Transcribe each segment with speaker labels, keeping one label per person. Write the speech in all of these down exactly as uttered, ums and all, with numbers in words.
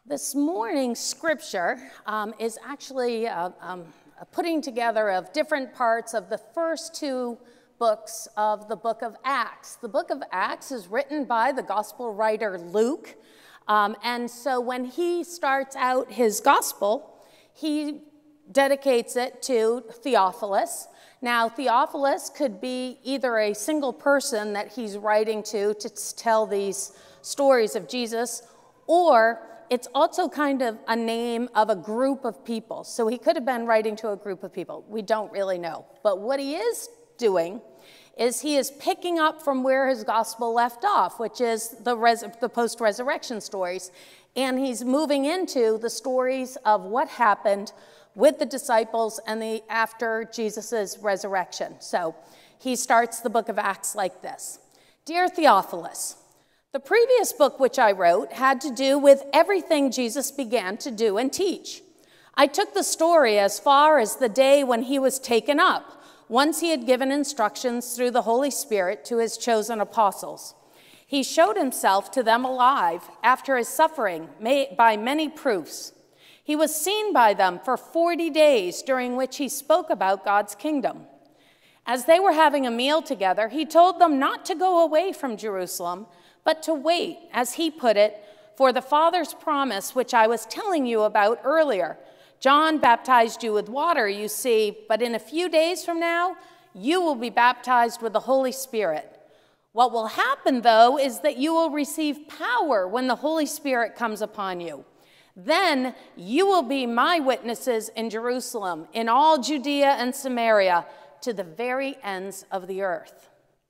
Speaker 1: This morning's scripture um, is actually uh, um, a putting together of different parts of the first two books of the book of Acts. The book of Acts is written by the gospel writer Luke, um, and so when he starts out his gospel, he dedicates it to Theophilus. Now, Theophilus could be either a single person that he's writing to to tell these stories of Jesus, or it's also kind of a name of a group of people. So he could have been writing to a group of people. We don't really know. But what he is doing is he is picking up from where his gospel left off, which is the, res- the post-resurrection stories. And he's moving into the stories of what happened with the disciples and the after Jesus' resurrection. So he starts the book of Acts like this. Dear Theophilus, the previous book which I wrote had to do with everything Jesus began to do and teach. I took the story as far as the day when he was taken up, once he had given instructions through the Holy Spirit to his chosen apostles. He showed himself to them alive after his suffering by many proofs. He was seen by them for forty days, during which he spoke about God's kingdom. As they were having a meal together, he told them not to go away from Jerusalem, but to wait, as he put it, for the Father's promise, which I was telling you about earlier. John baptized you with water, you see, but in a few days from now, you will be baptized with the Holy Spirit. What will happen, though, is that you will receive power when the Holy Spirit comes upon you. Then you will be my witnesses in Jerusalem, in all Judea and Samaria, to the very ends of the earth.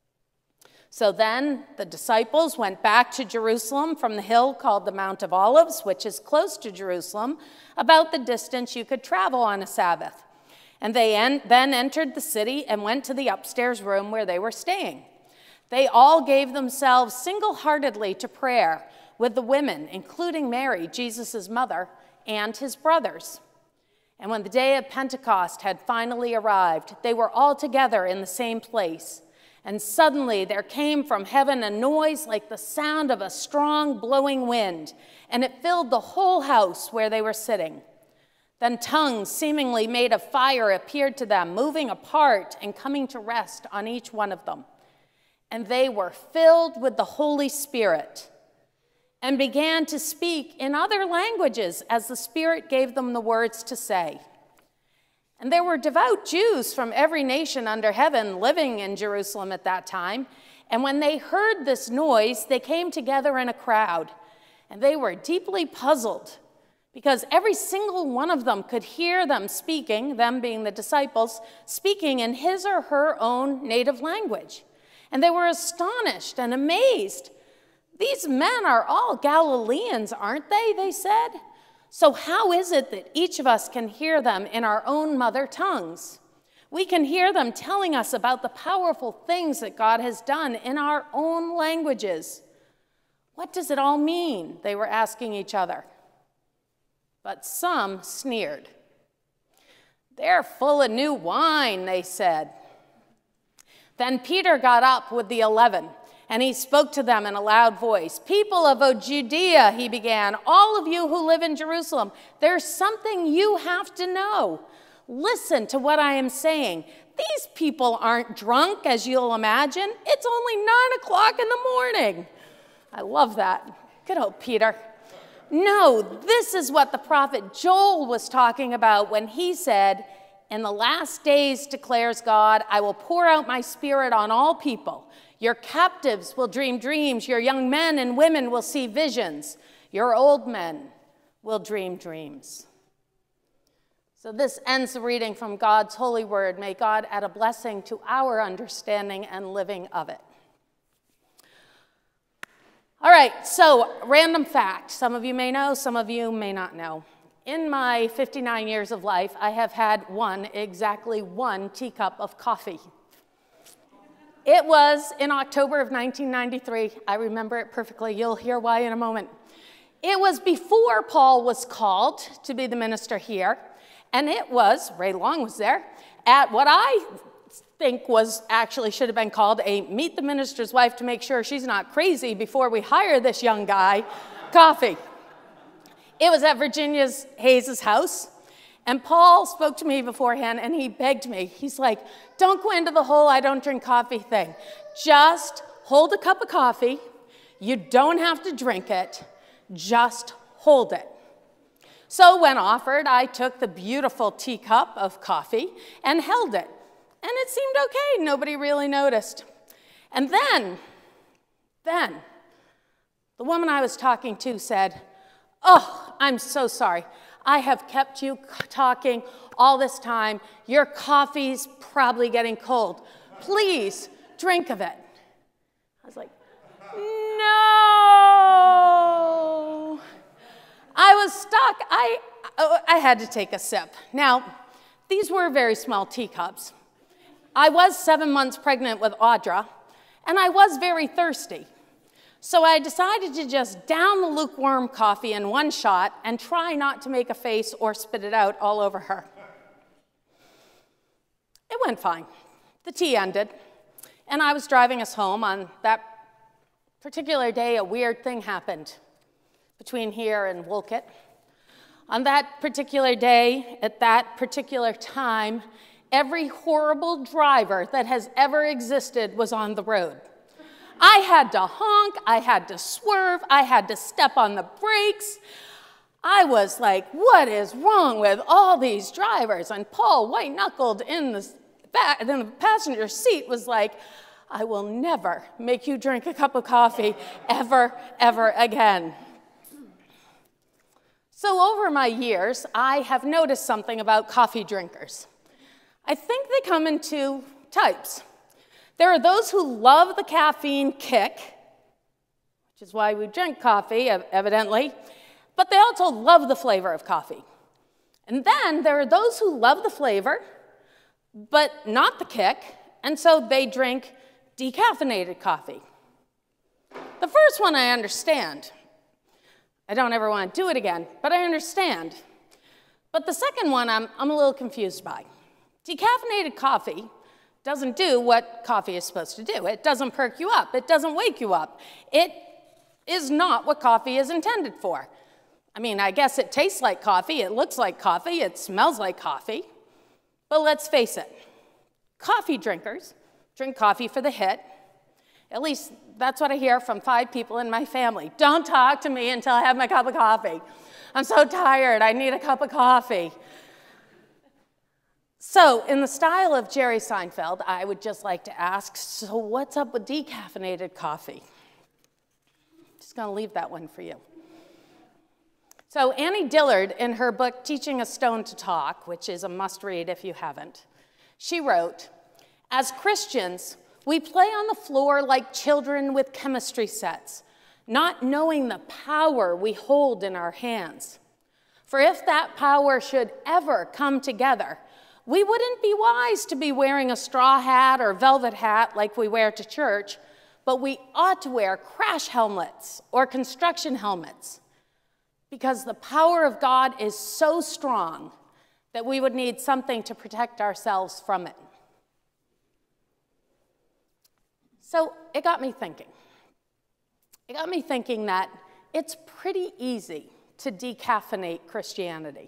Speaker 1: So then the disciples went back to Jerusalem from the hill called the Mount of Olives, which is close to Jerusalem, about the distance you could travel on a Sabbath. And they en- then entered the city and went to the upstairs room where they were staying. They all gave themselves single-heartedly to prayer with the women, including Mary, Jesus' mother, and his brothers. And when the day of Pentecost had finally arrived, they were all together in the same place. And suddenly there came from heaven a noise like the sound of a strong blowing wind, and it filled the whole house where they were sitting. Then tongues seemingly made of fire appeared to them, moving apart and coming to rest on each one of them. And they were filled with the Holy Spirit and began to speak in other languages as the Spirit gave them the words to say. And there were devout Jews from every nation under heaven living in Jerusalem at that time. And when they heard this noise, they came together in a crowd. And they were deeply puzzled because every single one of them could hear them speaking, them being the disciples, speaking in his or her own native language. And they were astonished and amazed. These men are all Galileans, aren't they? They said. So how is it that each of us can hear them in our own mother tongues? We can hear them telling us about the powerful things that God has done in our own languages. What does it all mean? They were asking each other. But some sneered. They're full of new wine, they said. Then Peter got up with the eleven. And he spoke to them in a loud voice. People of Judea, he began, all of you who live in Jerusalem, there's something you have to know. Listen to what I am saying. These people aren't drunk, as you'll imagine. It's only nine o'clock in the morning. I love that. Good old Peter. No, this is what the prophet Joel was talking about when he said, in the last days, declares God, I will pour out my spirit on all people. Your captives will dream dreams. Your young men and women will see visions. Your old men will dream dreams. So this ends the reading from God's holy word. May God add a blessing to our understanding and living of it. All right, so random fact. Some of you may know, some of you may not know. In my fifty-nine years of life, I have had one, exactly one teacup of coffee. It was in October of nineteen ninety-three. I remember it perfectly. You'll hear why in a moment. It was before Paul was called to be the minister here, and it was, Ray Long was there, at what I think was actually should have been called a meet the minister's wife to make sure she's not crazy before we hire this young guy coffee. it was at Virginia's Hayes' house. And Paul spoke to me beforehand, and he begged me. He's like, don't go into the whole I don't drink coffee thing. Just hold a cup of coffee. You don't have to drink it. Just hold it. So when offered, I took the beautiful teacup of coffee and held it. And it seemed okay. Nobody really noticed. And then, then, the woman I was talking to said, oh, I'm so sorry. I have kept you talking all this time. Your coffee's probably getting cold. Please drink of it. I was like, no. I was stuck. I, I had to take a sip. Now, these were very small teacups. I was seven months pregnant with Audra, and I was very thirsty. So I decided to just down the lukewarm coffee in one shot and try not to make a face or spit it out all over her. It went fine. The tea ended, and I was driving us home. On that particular day, a weird thing happened between here and Wolcott. On that particular day, at that particular time, every horrible driver that has ever existed was on the road. I had to honk, I had to swerve, I had to step on the brakes. I was like, what is wrong with all these drivers? And Paul, white-knuckled in the, back, in the passenger seat, was like, I will never make you drink a cup of coffee ever, ever again. So over my years, I have noticed something about coffee drinkers. I think they come in two types. There are those who love the caffeine kick, which is why we drink coffee, evidently, but they also love the flavor of coffee. And then there are those who love the flavor, but not the kick, and so they drink decaffeinated coffee. The first one I understand. I don't ever want to do it again, but I understand. But the second one I'm, I'm a little confused by. Decaffeinated coffee doesn't do what coffee is supposed to do. It doesn't perk you up. It doesn't wake you up. It is not what coffee is intended for. I mean, I guess it tastes like coffee, it looks like coffee, it smells like coffee. But let's face it, coffee drinkers drink coffee for the hit. At least that's what I hear from five people in my family. Don't talk to me until I have my cup of coffee. I'm so tired, I need a cup of coffee. So, in the style of Jerry Seinfeld, I would just like to ask, so what's up with decaffeinated coffee? Just gonna leave that one for you. So Annie Dillard, in her book, Teaching a Stone to Talk, which is a must-read if you haven't, she wrote, as Christians, we play on the floor like children with chemistry sets, not knowing the power we hold in our hands. For if that power should ever come together, we wouldn't be wise to be wearing a straw hat or velvet hat like we wear to church, but we ought to wear crash helmets or construction helmets, because the power of God is so strong that we would need something to protect ourselves from it. So it got me thinking. It got me thinking that it's pretty easy to decaffeinate Christianity.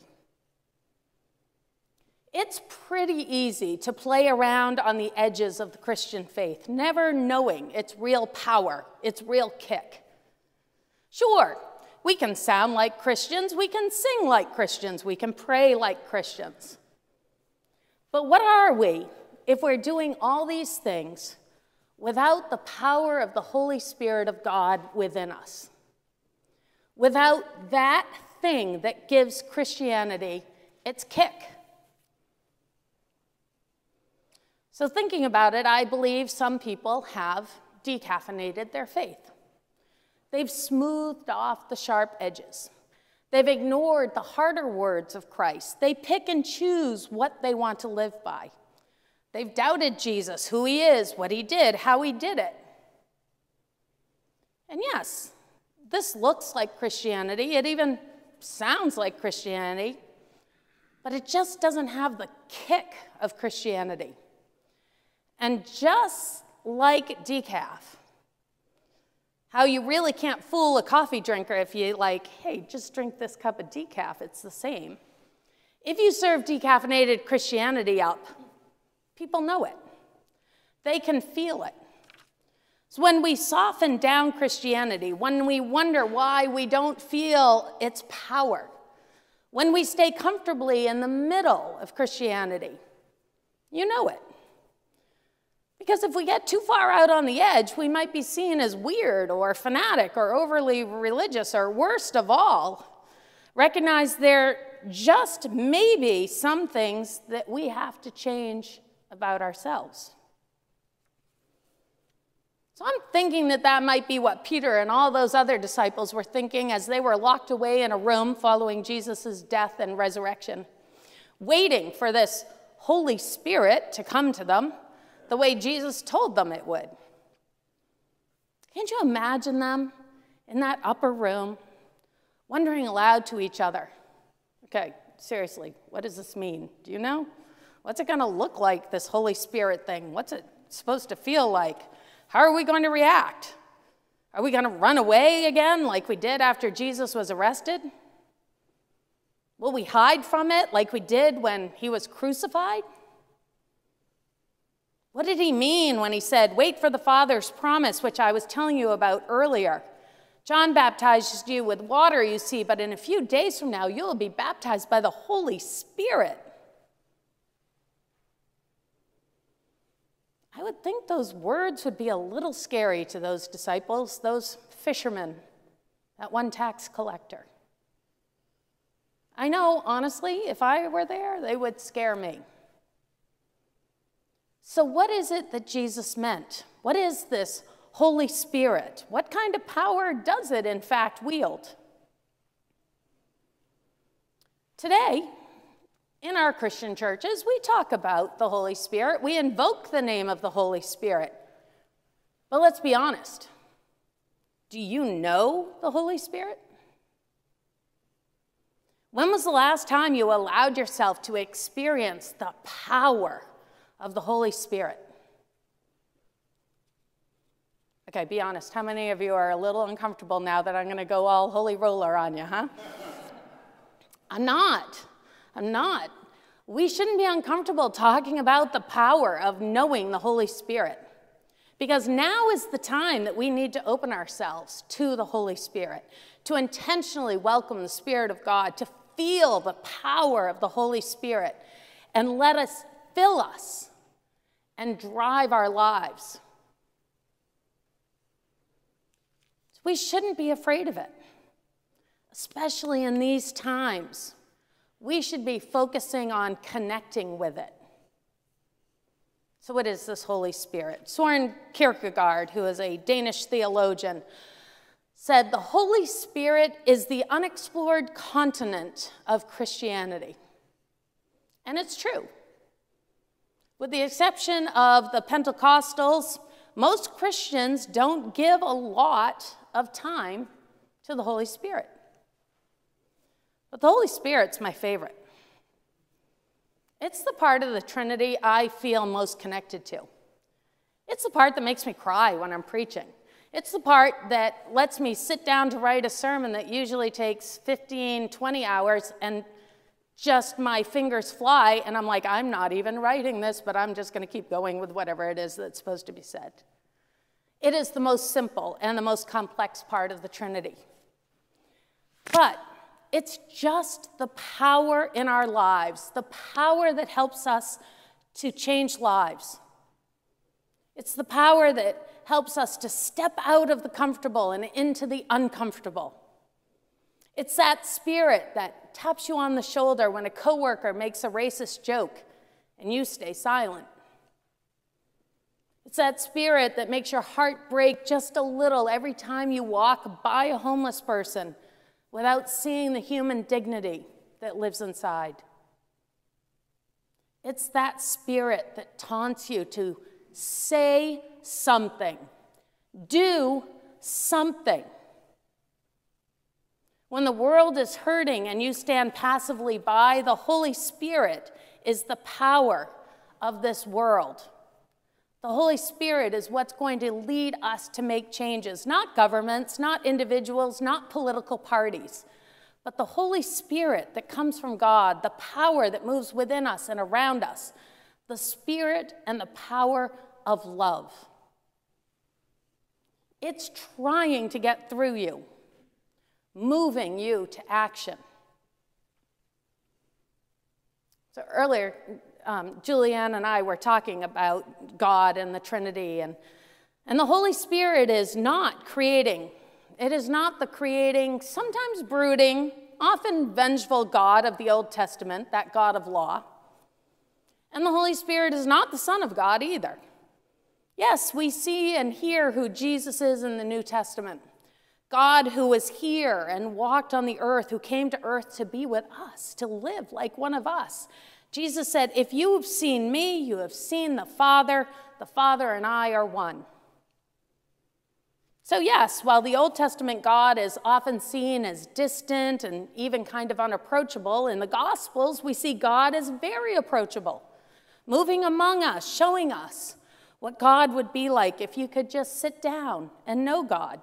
Speaker 1: It's pretty easy to play around on the edges of the Christian faith, never knowing its real power, its real kick. Sure, we can sound like Christians, we can sing like Christians, we can pray like Christians. But what are we if we're doing all these things without the power of the Holy Spirit of God within us? Without that thing that gives Christianity its kick? So thinking about it, I believe some people have decaffeinated their faith. They've smoothed off the sharp edges. They've ignored the harder words of Christ. They pick and choose what they want to live by. They've doubted Jesus, who he is, what he did, how he did it. And yes, this looks like Christianity. It even sounds like Christianity, but it just doesn't have the kick of Christianity. And just like decaf, How you really can't fool a coffee drinker if you like, hey, just drink this cup of decaf, it's the same. If you serve decaffeinated Christianity up, people know it. They can feel it. So when we soften down Christianity, when we wonder why we don't feel its power, when we stay comfortably in the middle of Christianity, you know it. Because if we get too far out on the edge, we might be seen as weird or fanatic or overly religious, or worst of all, recognize there just maybe some things that we have to change about ourselves. So I'm thinking that that might be what Peter and all those other disciples were thinking as they were locked away in a room following Jesus' death and resurrection, waiting for this Holy Spirit to come to them the way Jesus told them it would. Can't you imagine them in that upper room, wondering aloud to each other, okay, seriously, what does this mean? Do you know? What's it going to look like, this Holy Spirit thing? What's it supposed to feel like? How are we going to react? Are we going to run away again like we did after Jesus was arrested? Will we hide from it like we did when he was crucified? What did he mean when he said, wait for the Father's promise, which I was telling you about earlier? John baptized you with water, you see, but in a few days from now, you'll be baptized by the Holy Spirit. I would think those words would be a little scary to those disciples, those fishermen, that one tax collector. I know, honestly, if I were there, they would scare me. So what is it that Jesus meant? What is this Holy Spirit? What kind of power does it, in fact, wield? Today, in our Christian churches, we talk about the Holy Spirit. We invoke the name of the Holy Spirit. But let's be honest. Do you know the Holy Spirit? When was the last time you allowed yourself to experience the power of the Holy Spirit? Okay, be honest. How many of you are a little uncomfortable now that I'm going to go all holy roller on you, huh? I'm not. I'm not. We shouldn't be uncomfortable talking about the power of knowing the Holy Spirit, because now is the time that we need to open ourselves to the Holy Spirit, to intentionally welcome the Spirit of God, to feel the power of the Holy Spirit, and let us fill us and drive our lives. We shouldn't be afraid of it, especially in these times. We should be focusing on connecting with it. So what is this Holy Spirit? Søren Kierkegaard, who is a Danish theologian, said the Holy Spirit is the unexplored continent of Christianity. And it's true. With the exception of the Pentecostals, most Christians don't give a lot of time to the Holy Spirit. But the Holy Spirit's my favorite. It's the part of the Trinity I feel most connected to. It's the part that makes me cry when I'm preaching. It's the part that lets me sit down to write a sermon that usually takes fifteen, twenty hours, and just my fingers fly, and I'm like, I'm not even writing this, but I'm just going to keep going with whatever it is that's supposed to be said. It is the most simple and the most complex part of the Trinity. But it's just the power in our lives, the power that helps us to change lives. It's the power that helps us to step out of the comfortable and into the uncomfortable. It's that spirit that taps you on the shoulder when a coworker makes a racist joke and you stay silent. It's that spirit that makes your heart break just a little every time you walk by a homeless person without seeing the human dignity that lives inside. It's that spirit that taunts you to say something, do something. When the world is hurting and you stand passively by, the Holy Spirit is the power of this world. The Holy Spirit is what's going to lead us to make changes, not governments, not individuals, not political parties, but the Holy Spirit that comes from God, the power that moves within us and around us, the Spirit and the power of love. It's trying to get through you, moving you to action. So earlier, um, Julianne and I were talking about God and the Trinity, and, and the Holy Spirit is not creating. It is not the creating, sometimes brooding, often vengeful God of the Old Testament, that God of law. And the Holy Spirit is not the Son of God either. Yes, we see and hear who Jesus is in the New Testament. God who was here and walked on the earth, who came to earth to be with us, to live like one of us. Jesus said, if you have seen me, you have seen the Father. The Father and I are one. So yes, while the Old Testament God is often seen as distant and even kind of unapproachable, in the Gospels we see God as very approachable, moving among us, showing us what God would be like if you could just sit down and know God.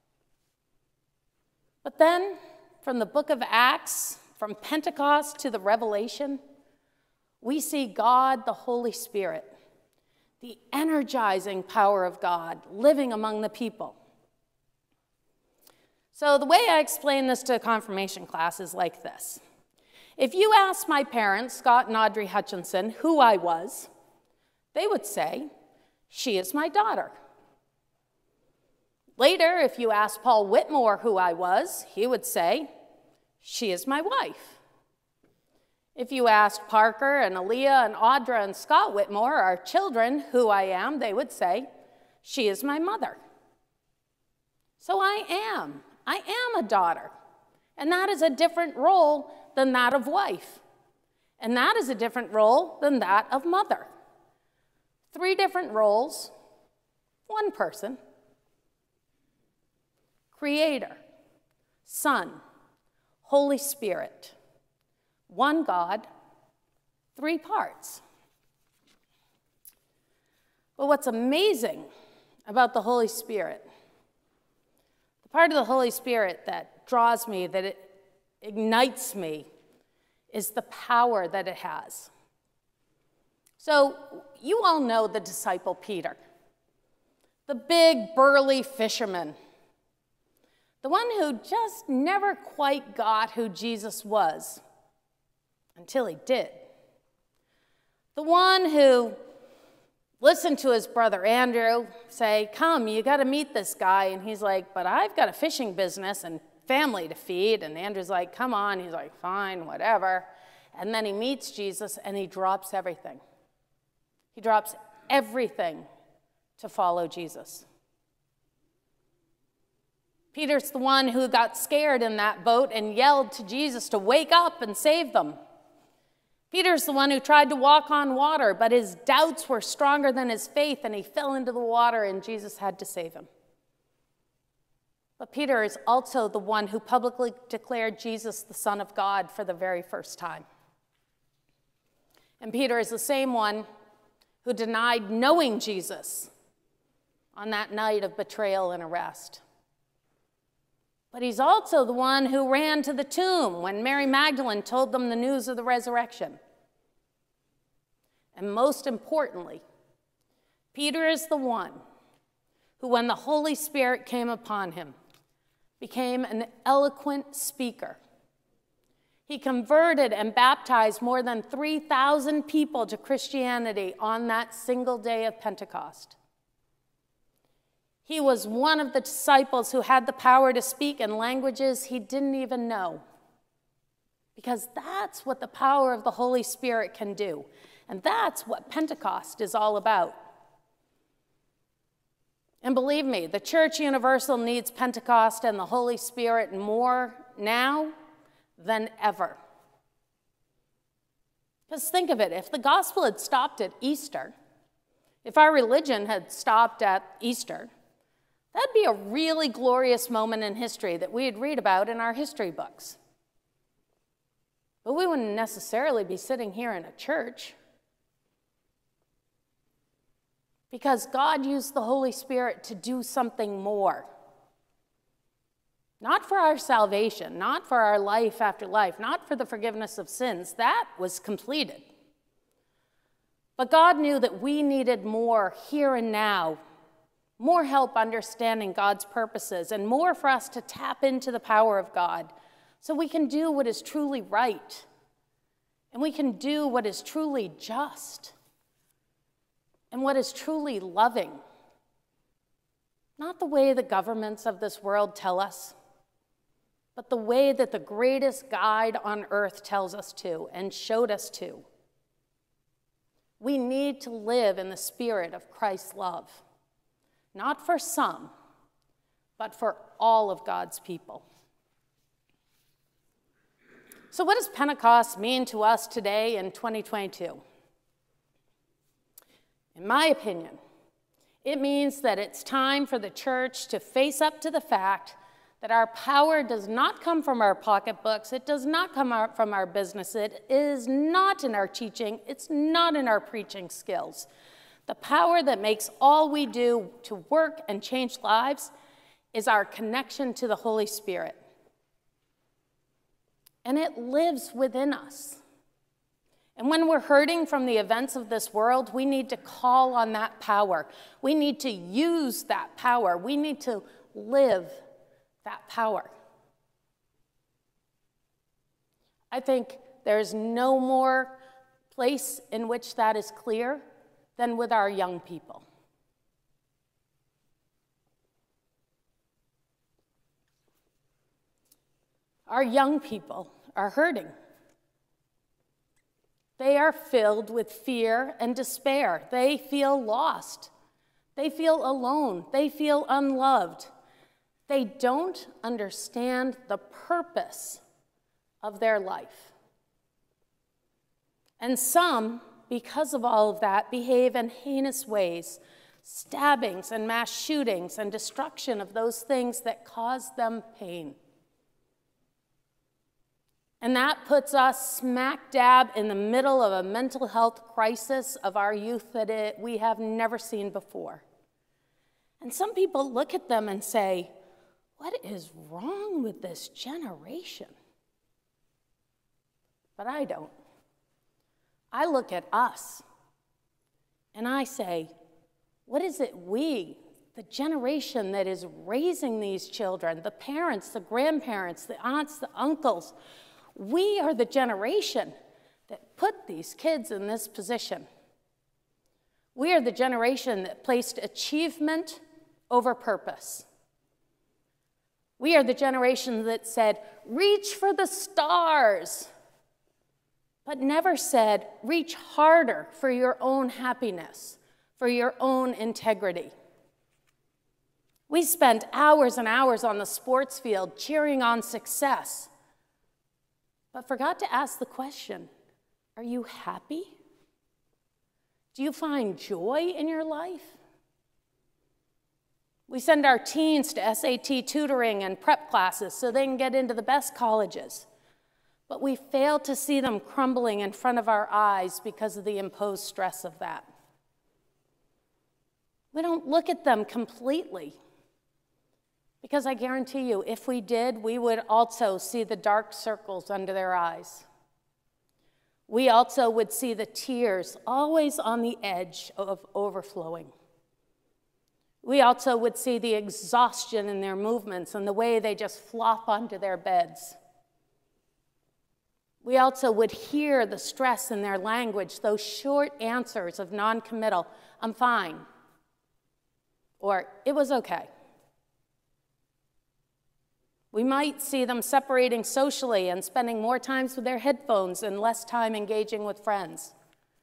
Speaker 1: But then, from the book of Acts, from Pentecost to the Revelation, we see God, the Holy Spirit, the energizing power of God living among the people. So the way I explain this to a confirmation class is like this. If you asked my parents, Scott and Audrey Hutchinson, who I was, they would say, she is my daughter. Later, if you asked Paul Whitmore who I was, he would say, she is my wife. If you asked Parker and Aaliyah and Audra and Scott Whitmore, our children, who I am, they would say, she is my mother. So I am. I am a daughter. And that is a different role than that of wife. And that is a different role than that of mother. Three different roles, one person. Creator, Son, Holy Spirit. One God, three parts. But what's amazing about the Holy Spirit, the part of the Holy Spirit that draws me, that it ignites me, is the power that it has. So you all know the disciple Peter, the big burly fisherman, the one who just never quite got who Jesus was until he did. The one who listened to his brother Andrew say, come, you got to meet this guy. And he's like, but I've got a fishing business and family to feed. And Andrew's like, come on. He's like, fine, whatever. And then he meets Jesus and he drops everything. He drops everything to follow Jesus. Peter's the one who got scared in that boat and yelled to Jesus to wake up and save them. Peter's the one who tried to walk on water, but his doubts were stronger than his faith, and he fell into the water, and Jesus had to save him. But Peter is also the one who publicly declared Jesus the Son of God for the very first time. And Peter is the same one who denied knowing Jesus on that night of betrayal and arrest. But he's also the one who ran to the tomb when Mary Magdalene told them the news of the resurrection. And most importantly, Peter is the one who, when the Holy Spirit came upon him, became an eloquent speaker. He converted and baptized more than three thousand people to Christianity on that single day of Pentecost. He was one of the disciples who had the power to speak in languages he didn't even know. Because that's what the power of the Holy Spirit can do. And that's what Pentecost is all about. And believe me, the Church Universal needs Pentecost and the Holy Spirit more now than ever. Because think of it, if the gospel had stopped at Easter, if our religion had stopped at Easter, that'd be a really glorious moment in history that we'd read about in our history books. But we wouldn't necessarily be sitting here in a church. Because God used the Holy Spirit to do something more. Not for our salvation, not for our life after life, not for the forgiveness of sins. That was completed. But God knew that we needed more here and now, more help understanding God's purposes, and more for us to tap into the power of God so we can do what is truly right, and we can do what is truly just, and what is truly loving. Not the way the governments of this world tell us, but the way that the greatest guide on earth tells us to and showed us to. We need to live in the spirit of Christ's love, not for some, but for all of God's people. So what does Pentecost mean to us today in twenty twenty-two? In my opinion, it means that it's time for the church to face up to the fact that our power does not come from our pocketbooks, it does not come out from our business, it is not in our teaching, it's not in our preaching skills. The power that makes all we do to work and change lives is our connection to the Holy Spirit. And it lives within us. And when we're hurting from the events of this world, we need to call on that power. We need to use that power. We need to live that power. I think there's no more place in which that is clear than with our young people. Our young people are hurting. They are filled with fear and despair. They feel lost. They feel alone. They feel unloved. They don't understand the purpose of their life. And some, because of all of that, behave in heinous ways, stabbings and mass shootings and destruction of those things that cause them pain. And that puts us smack dab in the middle of a mental health crisis of our youth that it, we have never seen before. And some people look at them and say, what is wrong with this generation? But I don't. I look at us and I say, what is it we, the generation that is raising these children, the parents, the grandparents, the aunts, the uncles, we are the generation that put these kids in this position. We are the generation that placed achievement over purpose. We are the generation that said, reach for the stars, but never said, reach harder for your own happiness, for your own integrity. We spent hours and hours on the sports field cheering on success, but forgot to ask the question, are you happy? Do you find joy in your life? We send our teens to S A T tutoring and prep classes so they can get into the best colleges. But we fail to see them crumbling in front of our eyes because of the imposed stress of that. We don't look at them completely. Because I guarantee you, if we did, we would also see the dark circles under their eyes. We also would see the tears always on the edge of overflowing. We also would see the exhaustion in their movements and the way they just flop onto their beds. We also would hear the stress in their language, those short answers of non-committal, I'm fine, or it was okay. We might see them separating socially and spending more time with their headphones and less time engaging with friends.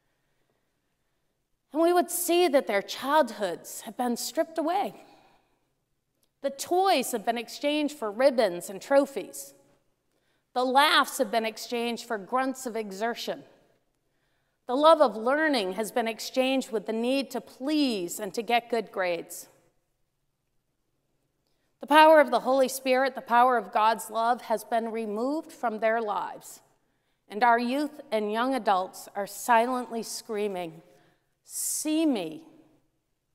Speaker 1: And we would see that their childhoods have been stripped away. The toys have been exchanged for ribbons and trophies. The laughs have been exchanged for grunts of exertion. The love of learning has been exchanged with the need to please and to get good grades. The power of the Holy Spirit, the power of God's love, has been removed from their lives. And our youth and young adults are silently screaming, see me,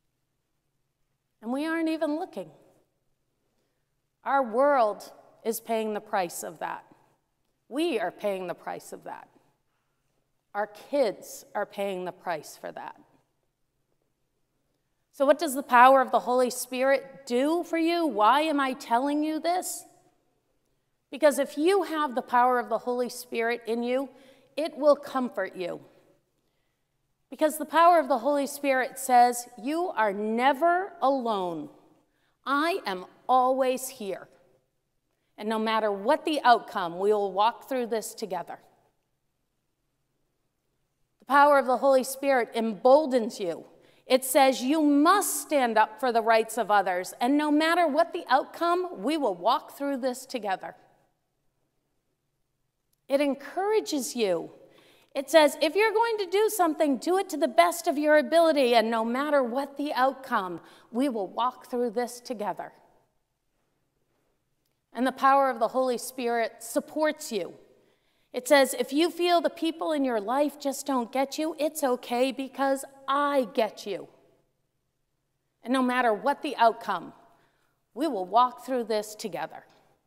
Speaker 1: And we aren't even looking. Our world is paying the price of that. We are paying the price of that. Our kids are paying the price for that. So what does the power of the Holy Spirit do for you? Why am I telling you this? Because if you have the power of the Holy Spirit in you, it will comfort you. Because the power of the Holy Spirit says, you are never alone. I am always here. And no matter what the outcome, we will walk through this together. The power of the Holy Spirit emboldens you. It says you must stand up for the rights of others, and no matter what the outcome, we will walk through this together. It encourages you. It says, if you're going to do something, do it to the best of your ability, and no matter what the outcome, we will walk through this together. And the power of the Holy Spirit supports you. It says, if you feel the people in your life just don't get you, it's okay because I get you. And no matter what the outcome, we will walk through this together.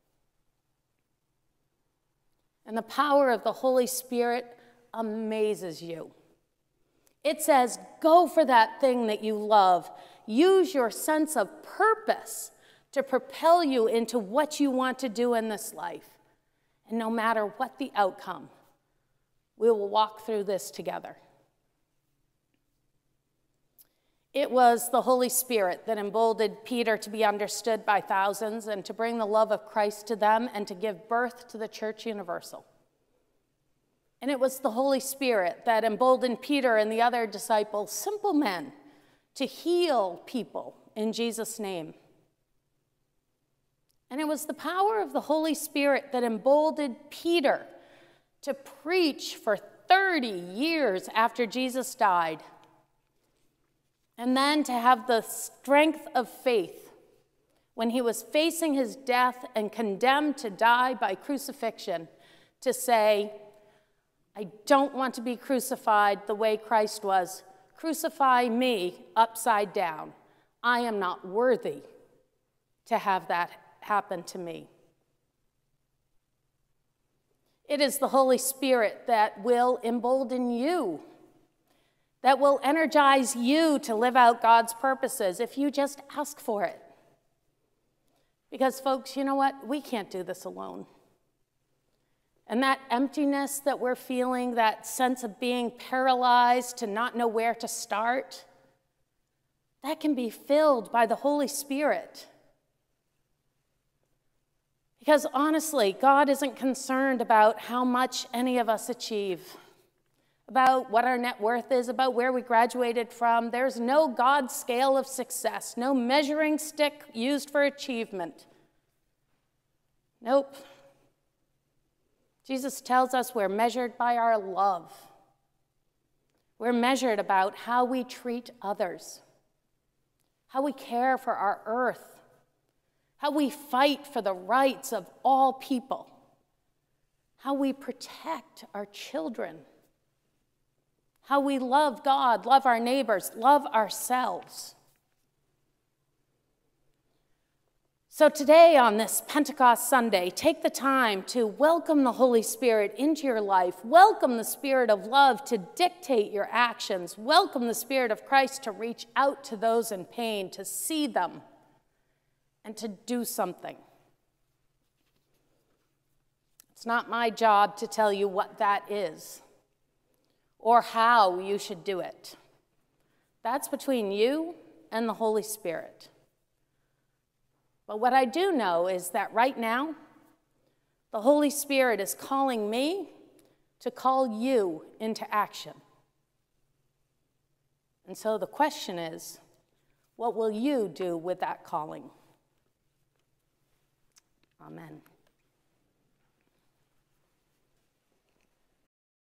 Speaker 1: And the power of the Holy Spirit amazes you. It says, go for that thing that you love. Use your sense of purpose to propel you into what you want to do in this life. And no matter what the outcome, we will walk through this together. It was the Holy Spirit that emboldened Peter to be understood by thousands and to bring the love of Christ to them and to give birth to the Church Universal. And it was the Holy Spirit that emboldened Peter and the other disciples, simple men, to heal people in Jesus' name. And it was the power of the Holy Spirit that emboldened Peter to preach for thirty years after Jesus died. And then to have the strength of faith when he was facing his death and condemned to die by crucifixion, to say, I don't want to be crucified the way Christ was. Crucify me upside down. I am not worthy to have that happen to me. It is the Holy Spirit that will embolden you, that will energize you to live out God's purposes if you just ask for it. Because folks, you know what? We can't do this alone. And that emptiness that we're feeling, that sense of being paralyzed to not know where to start, that can be filled by the Holy Spirit. Because honestly, God isn't concerned about how much any of us achieve, about what our net worth is, about where we graduated from. There's no God scale of success, no measuring stick used for achievement. Nope. Jesus tells us we're measured by our love. We're measured about how we treat others, how we care for our earth, how we fight for the rights of all people, how we protect our children, how we love God, love our neighbors, love ourselves. So today, on this Pentecost Sunday, take the time to welcome the Holy Spirit into your life. Welcome the Spirit of love to dictate your actions. Welcome the Spirit of Christ to reach out to those in pain, to see them, and to do something. It's not my job to tell you what that is or how you should do it. That's between you and the Holy Spirit. But what I do know is that right now, the Holy Spirit is calling me to call you into action. And so the question is, what will you do with that calling? Amen.